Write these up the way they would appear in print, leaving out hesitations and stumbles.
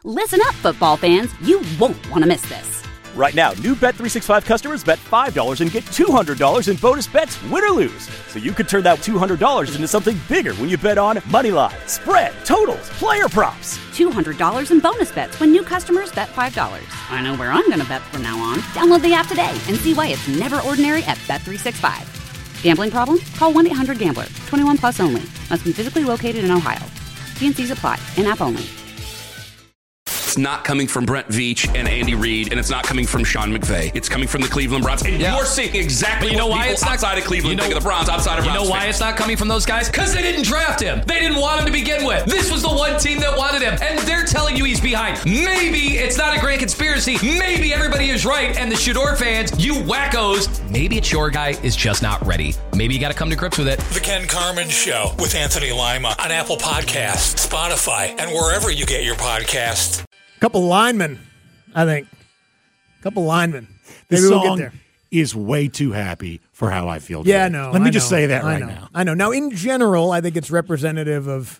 Listen up, football fans. You won't want to miss this. Right now, new Bet365 customers bet $5 and get $200 in bonus bets, win or lose. So you could turn that $200 into something bigger when you bet on moneyline, spread, totals, player props. $200 in bonus bets when new customers bet $5. I know where I'm going to bet from now on. Download the app today and see why it's never ordinary at Bet365. Gambling problem? Call 1-800-GAMBLER. 21 plus only. Must be physically located in Ohio. T&Cs apply. In-app only. It's not coming from Brent Veach and Andy Reid, and it's not coming from Sean McVay. It's coming from the Cleveland Browns. And you're seeing exactly what people outside of Cleveland think of the Browns, outside of Browns. You know why it's not coming from those guys? Because they didn't draft him. They didn't want him to begin with. This was the one team that wanted him, and they're telling you he's behind. Maybe it's not a grand conspiracy. Maybe everybody is right, and the Shador fans, you wackos, maybe it's your guy is just not ready. Maybe you got to come to grips with it. The Ken Carman Show with Anthony Lima on Apple Podcasts, Spotify, and wherever you get your podcasts. Couple linemen, I think. Couple linemen. This Maybe song we'll get there. is way too happy for how I feel. Yeah, today. no. Let me just say that right now. I know. Now, in general, I think it's representative of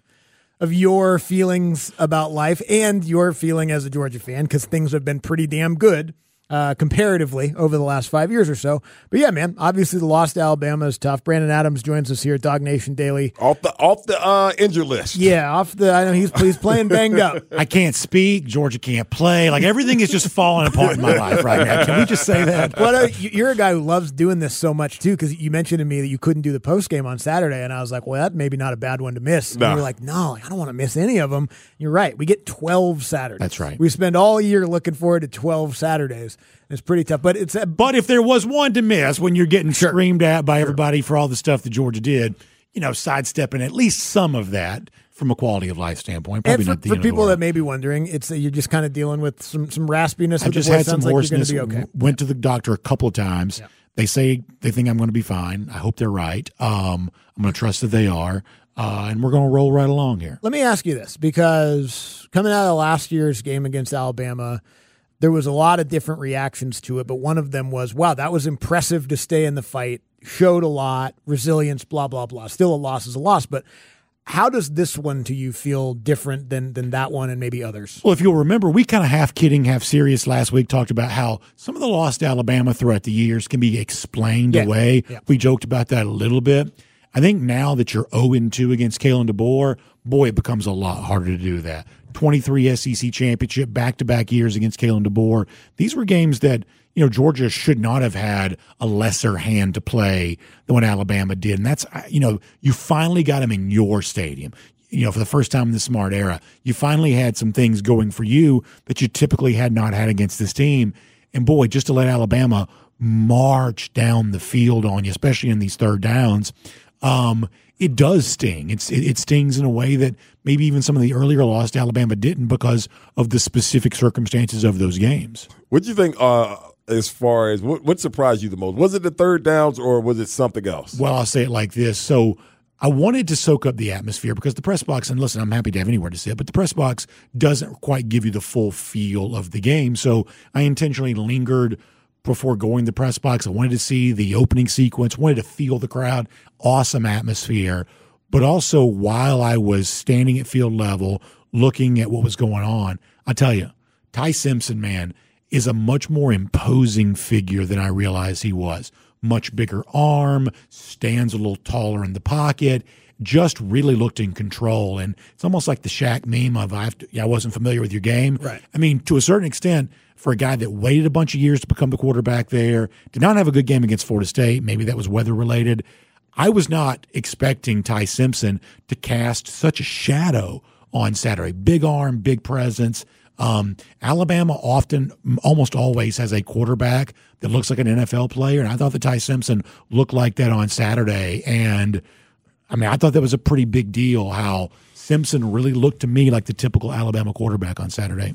your feelings about life and your feeling as a Georgia fan, because things have been pretty damn good comparatively over the last 5 years or so. But yeah, man, obviously the loss to Alabama is tough. Brandon Adams joins us here at Dog Nation Daily. Off the injury list. Yeah, I know he's playing banged up. I can't speak. Georgia can't play. Like, everything is just falling apart in my life right now. Can we just say that? But you're a guy who loves doing this so much too, because you mentioned to me that you couldn't do the post game on Saturday, and I was like, well, that maybe not a bad one to miss. And you're like, no, I don't want to miss any of them. You're right. We get 12 Saturdays. That's right. We spend all year looking forward to 12 Saturdays. It's pretty tough, but But if there was one to miss when you're getting screamed at by everybody for all the stuff that Georgia did, sidestepping at least some of that from a quality of life standpoint. Probably and not the for end of the people world. that may be wondering, it's you're just kind of dealing with some raspiness. I with just the voice. had some Sounds like hoarseness. you're going to be okay. Went to the doctor a couple of times. Yeah. They say they think I'm going to be fine. I hope they're right. I'm going to trust that they are, and we're going to roll right along here. Let me ask you this, because coming out of last year's game against Alabama, there was a lot of different reactions to it, but one of them was, wow, that was impressive to stay in the fight, showed a lot, resilience, blah, blah, blah. Still, a loss is a loss, but how does this one to you feel different than that one and maybe others? Well, if you'll remember, we kind of half kidding, half serious last week talked about how some of the loss to Alabama throughout the years can be explained away. Yeah. We joked about that a little bit. I think now that you're 0-2 against Kalen DeBoer, boy, it becomes a lot harder to do that. 23 SEC championship, back-to-back years against Kalen DeBoer. These were games that, Georgia should not have had a lesser hand to play than what Alabama did. And that's, you finally got them in your stadium. For the first time in the Smart era, you finally had some things going for you that you typically had not had against this team. And boy, just to let Alabama march down the field on you, especially in these third downs, it does sting. It stings in a way that maybe even some of the earlier loss to Alabama didn't, because of the specific circumstances of those games. What do you think as far as what surprised you the most? Was it the third downs or was it something else? Well, I'll say it like this. So I wanted to soak up the atmosphere, because the press box, and listen, I'm happy to have anywhere to sit, but the press box doesn't quite give you the full feel of the game. So I intentionally lingered before going to the press box. I wanted to see the opening sequence, wanted to feel the crowd, awesome atmosphere. But also, while I was standing at field level looking at what was going on, I tell you, Ty Simpson, man, is a much more imposing figure than I realized he was. Much bigger arm, stands a little taller in the pocket, just really looked in control. And it's almost like the Shaq meme of, I wasn't familiar with your game. Right. I mean, to a certain extent, for a guy that waited a bunch of years to become the quarterback there, did not have a good game against Florida State, maybe that was weather-related, I was not expecting Ty Simpson to cast such a shadow on Saturday. Big arm, big presence. Alabama often, almost always, has a quarterback that looks like an NFL player, and I thought that Ty Simpson looked like that on Saturday. And, I thought that was a pretty big deal, how Simpson really looked to me like the typical Alabama quarterback on Saturday.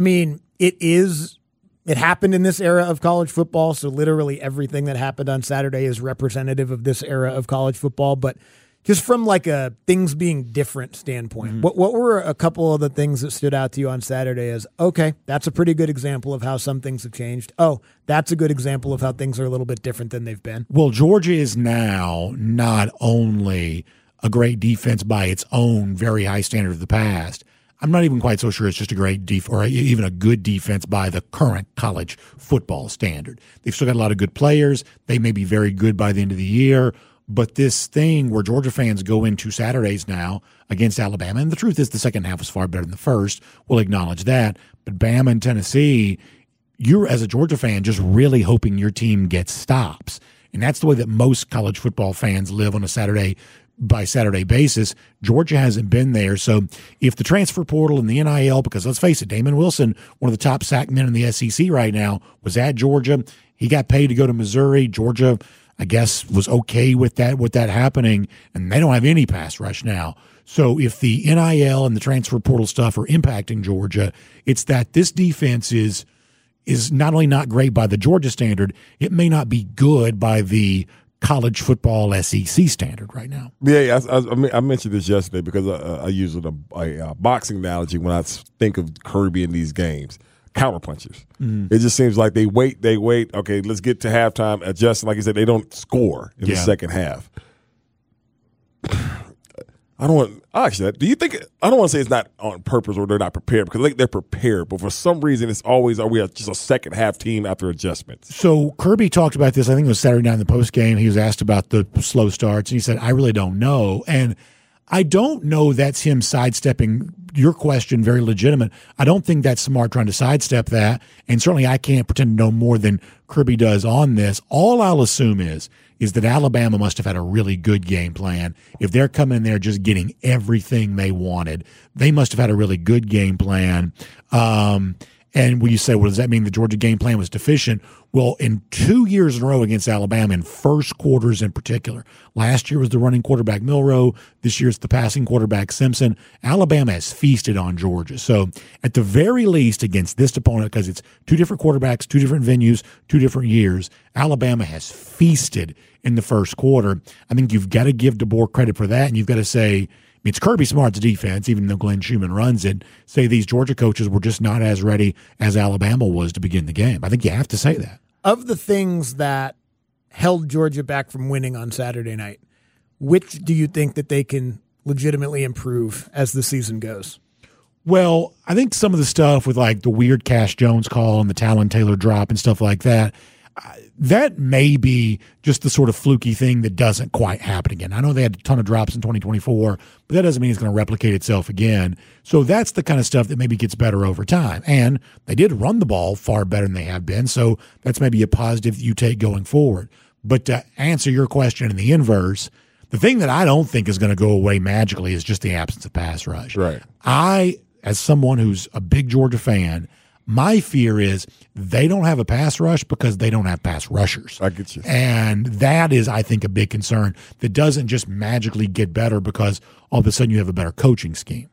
It happened in this era of college football, so literally everything that happened on Saturday is representative of this era of college football. But just from like a things being different standpoint, what were a couple of the things that stood out to you on Saturday as, okay, that's a pretty good example of how some things have changed. Oh, that's a good example of how things are a little bit different than they've been. Well, Georgia is now not only a great defense by its own very high standard of the past. I'm not even quite so sure it's just a great or even a good defense by the current college football standard. They've still got a lot of good players. They may be very good by the end of the year. But this thing where Georgia fans go into Saturdays now against Alabama, and the truth is the second half was far better than the first. We'll acknowledge that. But Bama and Tennessee, you're, as a Georgia fan, just really hoping your team gets stops. And that's the way that most college football fans live on a Saturday by Saturday basis. Georgia hasn't been there. So if the transfer portal and the NIL, because let's face it, Damon Wilson, one of the top sack men in the SEC right now, was at Georgia. He got paid to go to Missouri. Georgia, I guess, was okay with that happening, and they don't have any pass rush now. So if the NIL and the transfer portal stuff are impacting Georgia, it's that this defense is not only not great by the Georgia standard, it may not be good by the college football SEC standard right now. Yeah, I mentioned this yesterday because I use a boxing analogy when I think of Kirby in these games. Counterpunchers. It just seems like they wait. Okay, let's get to halftime, adjust. Like you said, they don't score in the second half. Do you think, I don't want to say it's not on purpose or they're not prepared, because I think they're prepared, but for some reason it's always, are we just a second half team after adjustments? So Kirby talked about this, I think it was Saturday night in the post game. He was asked about the slow starts, and he said, I really don't know. And I don't know that's him sidestepping your question, very legitimate. I don't think that's smart trying to sidestep that, and certainly I can't pretend to know more than Kirby does on this. All I'll assume is that Alabama must have had a really good game plan. If they're coming in there just getting everything they wanted, they must have had a really good game plan. And when you say, well, does that mean the Georgia game plan was deficient? Well, in 2 years in a row against Alabama, in first quarters in particular, last year was the running quarterback Milroe. This year it's the passing quarterback Simpson. Alabama has feasted on Georgia. So at the very least against this opponent, because it's two different quarterbacks, two different venues, 2 different years, Alabama has feasted in the first quarter. I think you've got to give DeBoer credit for that, and you've got to say, it's Kirby Smart's defense, even though Glenn Schumann runs it, say these Georgia coaches were just not as ready as Alabama was to begin the game. I think you have to say that. Of the things that held Georgia back from winning on Saturday night, which do you think that they can legitimately improve as the season goes? Well, I think some of the stuff with like the weird Cash Jones call and the Talon Taylor drop and stuff like that, that may be just the sort of fluky thing that doesn't quite happen again. I know they had a ton of drops in 2024, but that doesn't mean it's going to replicate itself again. So that's the kind of stuff that maybe gets better over time. And they did run the ball far better than they have been, so that's maybe a positive that you take going forward. But to answer your question in the inverse, the thing that I don't think is going to go away magically is just the absence of pass rush. Right. I, as someone who's a big Georgia fan, my fear is they don't have a pass rush because they don't have pass rushers. I get you. And that is, I think, a big concern that doesn't just magically get better because all of a sudden you have a better coaching scheme.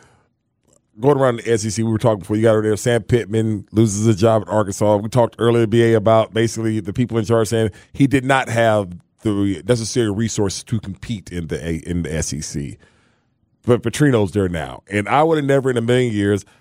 Going around the SEC, we were talking before you got over there, Sam Pittman loses his job at Arkansas. We talked earlier, BA, about basically the people in charge saying he did not have the necessary resources to compete in the SEC. But Petrino's there now. And I would have never in a million years –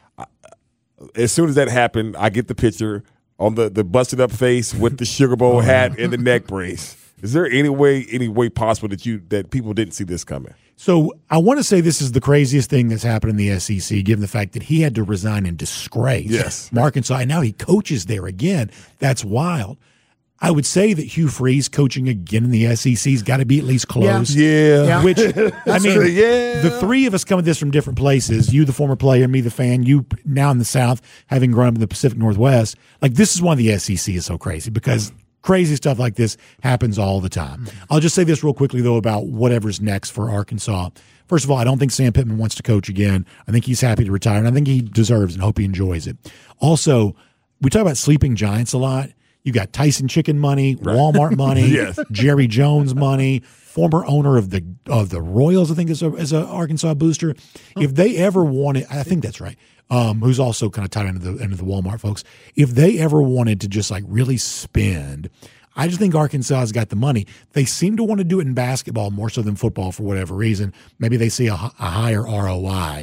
as soon as that happened, I get the picture on the busted up face with the Sugar Bowl hat and the neck brace. Is there any way possible that people didn't see this coming? So I want to say this is the craziest thing that's happened in the SEC, given the fact that he had to resign in disgrace. Yes. from Arkansas, and now he coaches there again. That's wild. I would say that Hugh Freeze coaching again in the SEC's got to be at least close. Yeah. Which, I mean, the three of us come at this from different places. You, the former player, me, the fan, you now in the South, having grown up in the Pacific Northwest. Like, this is why the SEC is so crazy, because crazy stuff like this happens all the time. I'll just say this real quickly, though, about whatever's next for Arkansas. First of all, I don't think Sam Pittman wants to coach again. I think he's happy to retire, and I think he deserves and hope he enjoys it. Also, we talk about sleeping giants a lot. You got Tyson Chicken money, Walmart money, Yes. Jerry Jones money, former owner of the Royals, I think is a Arkansas booster. If they ever wanted, I think that's right. Who's also kind of tied into the Walmart folks. If they ever wanted to just like really spend, I just think Arkansas has got the money. They seem to want to do it in basketball more so than football for whatever reason. Maybe they see a higher ROI.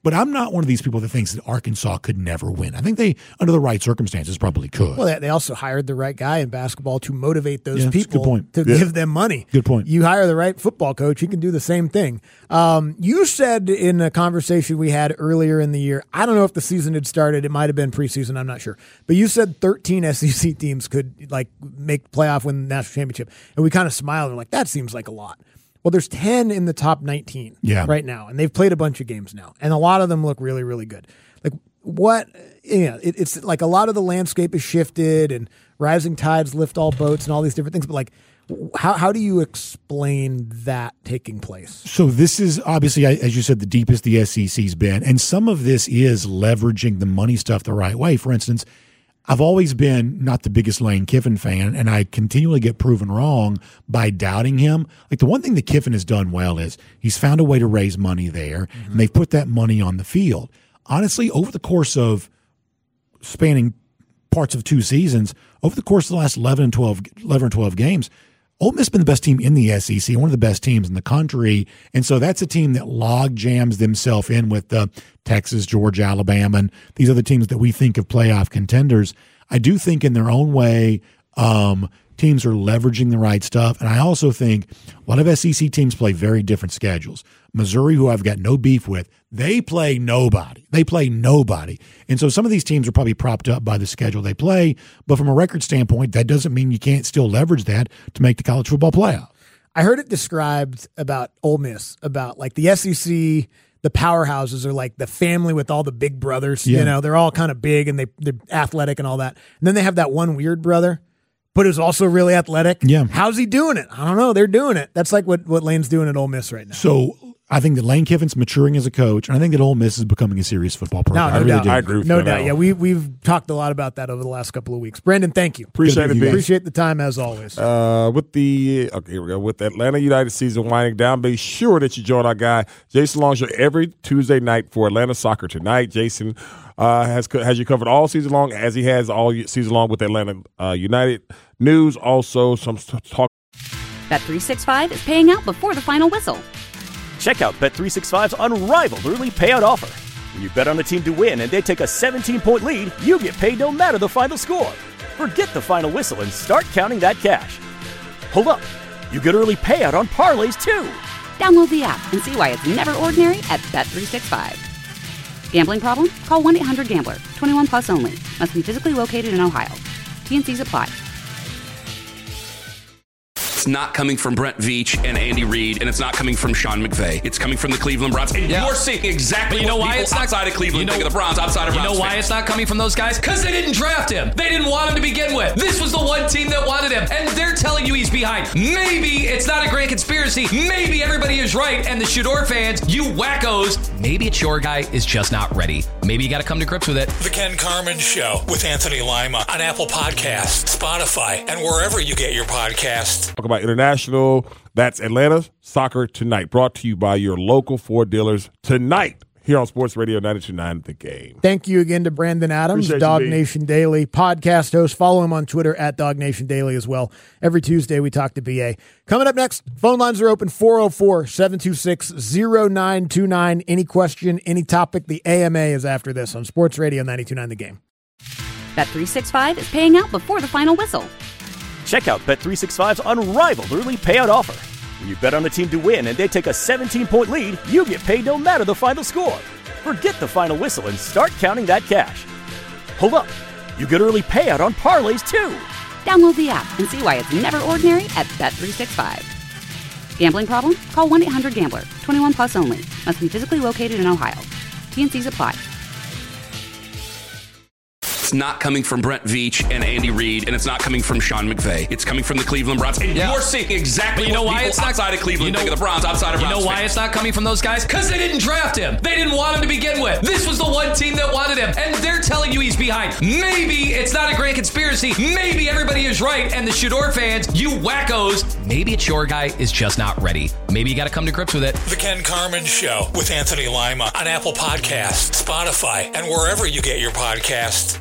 But I'm not one of these people that thinks that Arkansas could never win. I think they, under the right circumstances, probably could. Well, they also hired the right guy in basketball to motivate those people good point. to give them money. Good point. You hire the right football coach, he can do the same thing. You said in a conversation we had earlier in the year, I don't know if the season had started. It might have been preseason. I'm not sure. But you said 13 SEC teams could make playoff, win the national championship. And we kind of smiled and were like, that seems like a lot. Well, there's 10 in the top 19 right now, and they've played a bunch of games now, and a lot of them look really, really good. Like what? It's like a lot of the landscape is shifted, and rising tides lift all boats, and all these different things. But like, how do you explain that taking place? So this is obviously, as you said, the deepest the SEC's been, and some of this is leveraging the money stuff the right way. For instance, I've always been not the biggest Lane Kiffin fan, and I continually get proven wrong by doubting him. Like the one thing that Kiffin has done well is he's found a way to raise money there, and they've put that money on the field. Honestly, over the course of spanning parts of 2 seasons, over the course of the last 11 or 12 games, Ole Miss has been the best team in the SEC, one of the best teams in the country. And so that's a team that log jams themselves in with Texas, Georgia, Alabama, and these other teams that we think of playoff contenders. I do think in their own way, teams are leveraging the right stuff. And I also think a lot of SEC teams play very different schedules. Missouri, who I've got no beef with, they play nobody. And so some of these teams are probably propped up by the schedule they play. But from a record standpoint, that doesn't mean you can't still leverage that to make the college football playoff. I heard it described about Ole Miss, about like the SEC, the powerhouses are like the family with all the big brothers. Yeah. You know, they're all kind of big and they're athletic and all that. And then they have that one weird brother, but is also really athletic. Yeah. How's he doing it? I don't know. They're doing it. That's like what Lane's doing at Ole Miss right now. So I think that Lane Kiffin's maturing as a coach, and I think that Ole Miss is becoming a serious football program. No I really doubt. do. I agree with no you. doubt. Yeah, we've talked a lot about that over the last couple of weeks. Brandon, thank you. Appreciate it, B. Appreciate the time as always. With the here we go. With the Atlanta United season winding down, be sure that you join our guy Jason Longshore every Tuesday night for Atlanta Soccer Tonight. Jason has you covered all season long, as he has all season long with Atlanta United news. Also, some talk. Bet365 is paying out before the final whistle. Check out Bet365's unrivaled early payout offer. When you bet on a team to win and they take a 17-point lead, you get paid no matter the final score. Forget the final whistle and start counting that cash. Hold up. You get early payout on parlays, too. Download the app and see why it's never ordinary at Bet365. Gambling problem? Call 1-800-GAMBLER. 21 plus only. Must be physically located in Ohio. T&Cs apply. It's not coming from Brent Veach and Andy Reid, and it's not coming from Sean McVay. It's coming from the Cleveland Browns. And you're seeing exactly what people outside of Cleveland think of the Browns, outside of Browns. You know why it's not coming from those guys? Because they didn't draft him. They didn't want him to begin with. This was the one team that wanted him, and they're telling you he's behind. Maybe it's not a grand conspiracy. Maybe everybody is right, and the Shador fans, you wackos, maybe it's your guy is just not ready. Maybe you got to come to grips with it. The Ken Carman Show with Anthony Lima on Apple Podcasts, Spotify, and wherever you get your podcasts. Talk about international. That's Atlanta Soccer Tonight, brought to you by your local Ford dealers tonight here on Sports Radio 92.9 The Game. Thank you again to Brandon Adams, Appreciate Dog you, Nation Daily podcast host. Follow him on Twitter at Dog Nation Daily as well. Every Tuesday we talk to BA. Coming up next, phone lines are open 404-726-0929. Any question, any topic, the AMA is after this on Sports Radio 92.9 The Game. Bet365 is paying out before the final whistle. Check out Bet365's unrivaled early payout offer. When you bet on a team to win and they take a 17-point lead, you get paid no matter the final score. Forget the final whistle and start counting that cash. Hold up. You get early payout on parlays, too. Download the app and see why it's never ordinary at Bet365. Gambling problem? Call 1-800-GAMBLER. 21 plus only. Must be physically located in Ohio. T&Cs apply. It's not coming from Brent Veach and Andy Reid, and it's not coming from Sean McVay. It's coming from the Cleveland Browns. And you're seeing exactly what people outside of Cleveland think of the Browns, outside of Browns. You know why it's not coming from those guys? Because they didn't draft him. They didn't want him to begin with. This was the one team that wanted him, and they're telling you he's behind. Maybe it's not a grand conspiracy. Maybe everybody is right, and the Shador fans, you wackos, maybe it's your guy is just not ready. Maybe you got to come to grips with it. The Ken Carman Show with Anthony Lima on Apple Podcasts, Spotify, and wherever you get your podcasts.